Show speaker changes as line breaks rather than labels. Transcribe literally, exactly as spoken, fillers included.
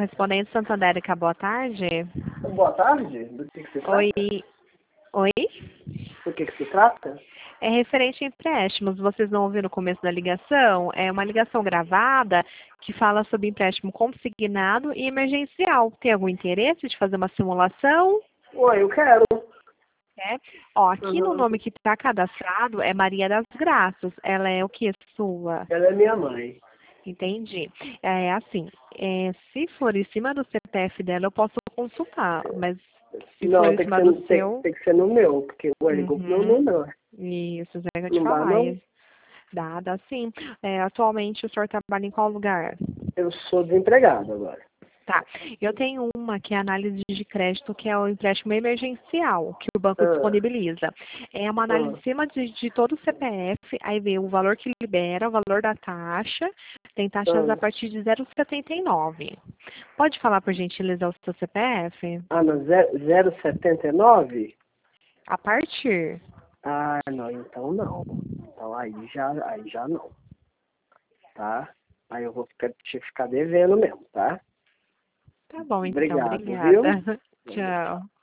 correspondente Santandérica, boa tarde.
Boa tarde, do que, que se trata?
Oi. Oi?
Do que, que se trata?
É referente a empréstimos. Vocês não ouviram no começo da ligação? É uma ligação gravada que fala sobre empréstimo consignado e emergencial. Tem algum interesse de fazer uma simulação?
Oi, eu quero.
É. Ó, aqui
Uhum.
no nome que está cadastrado é Maria das Graças. Ela é o que? Sua?
Ela é minha mãe.
Entendi. É assim, é, se for em cima do C P F dela, eu posso consultar, mas se for
Não,
em
tem que
cima
ser,
do
no- tem,
seu,
tem que ser no meu, porque o ligou pro meu
uhum,
número.
isso, já que eu te
Não dá,
falar.
não?
é- Dá, dá sim. É, atualmente o senhor trabalha em qual lugar?
Eu sou desempregado agora.
Tá. Eu tenho uma que é a análise de crédito, que é o empréstimo emergencial, que o banco
Ah,
disponibiliza. É uma análise
ah.
em cima de, de todo o C P F, aí vê o valor que libera, o valor da taxa, tem taxas a
Ah,
partir de zero vírgula setenta e nove. Pode falar, por gentileza, o seu C P F?
ah no zero vírgula setenta e nove?
A partir.
Ah, não, então não. Então aí já, aí já não. Tá? Aí eu vou ficar, te ficar devendo mesmo, tá?
Tá bom, então.
Obrigado, viu?
Obrigada. Tchau.